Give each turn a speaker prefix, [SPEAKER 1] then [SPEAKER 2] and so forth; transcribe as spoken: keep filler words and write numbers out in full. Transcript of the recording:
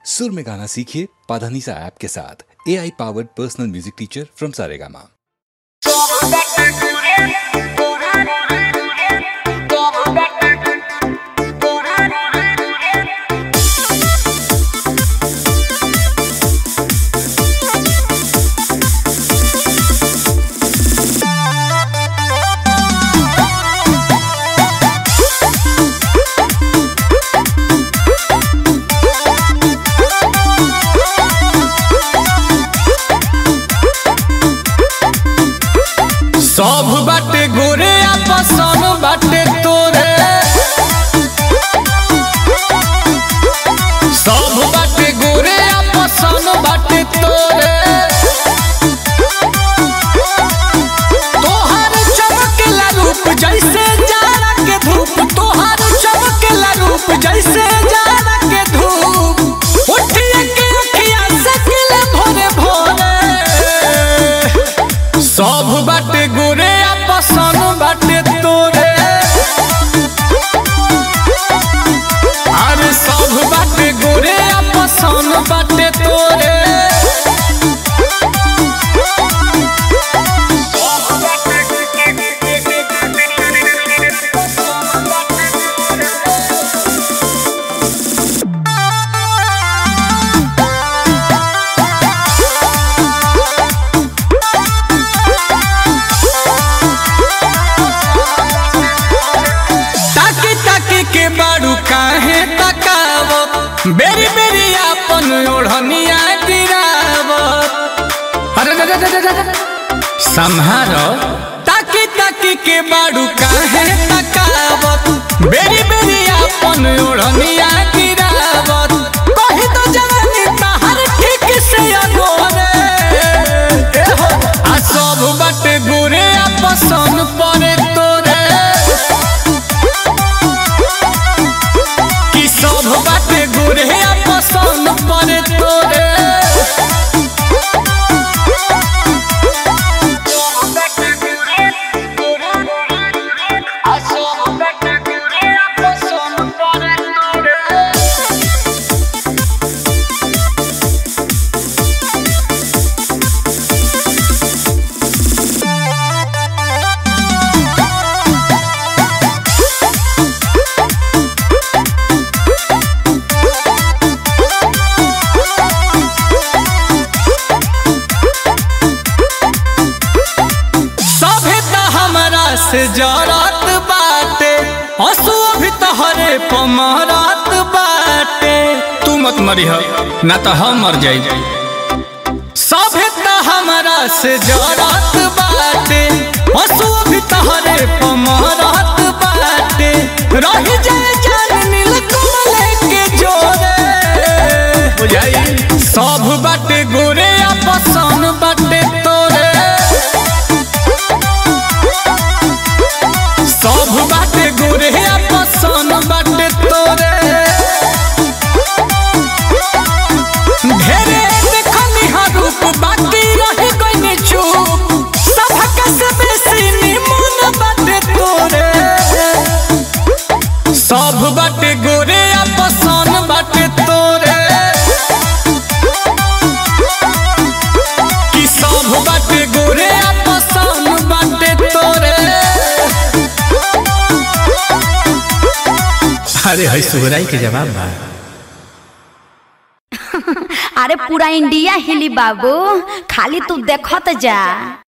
[SPEAKER 1] सुर में गाना सीखिए पाधानीसा ऐप के साथ। A I powered personal music teacher from Saregama.
[SPEAKER 2] सब बाटे गोरे आपसन बाटे तोरे, सब बाटे गोरे आपसन बाटे तोरे। तोहर चमकेला रूप जैसे जाड़ा के धूप, तोहर चमकेला रूप जैसे जाड़ा के धूप। उठिए के अखिया से किले भोरे भोरे, सब बाटे गोरे आपसन बाटे तोरे। अरे सब बाटे गोरे आपसन बाटे तोरे। के बारू काहे तकावत, बेरी बेरी आपन ओढ़निया गिरावत। अरे रे रे रे रे संहारो। ताकी ताकी के बारू काहे तकावत, बेरी बेरी आपन ओढ़निया गिरावत। कहि तो जवानी तहर ठीक से अगोरे, ए हो आ सब बाटे गोरे आपसन परे तोरे। सब बाटे गोरे आपसन परे तोरे। से जरत बाटे हंसू भी तहरे पमरत बाटे। तू मत मरी हो ना तो हम मर जाई। सभे त हमरा से जरत बाटे हंसू भी तहरे पमरत बाटे। रही जाए जान नील कमल के जोरे, बुझाई सब बाटे गोरे आपसन बाटे तोरे। सब बाटे गोरे आपसन बाटे तोरे। ढेरे देखनी हा रूप बाकी रही गइनी चुप, सबक से बेसी निमन बाटे तोरे। सब बाटे गोरे आपसन बाटे तोरे। कि सब बाटे गोरे आपसन बाटे तोरे। अरे है सुगराई के जवाब बा।
[SPEAKER 3] अरे पूरा इंडिया हिली बाबू, खाली तू देखत जा।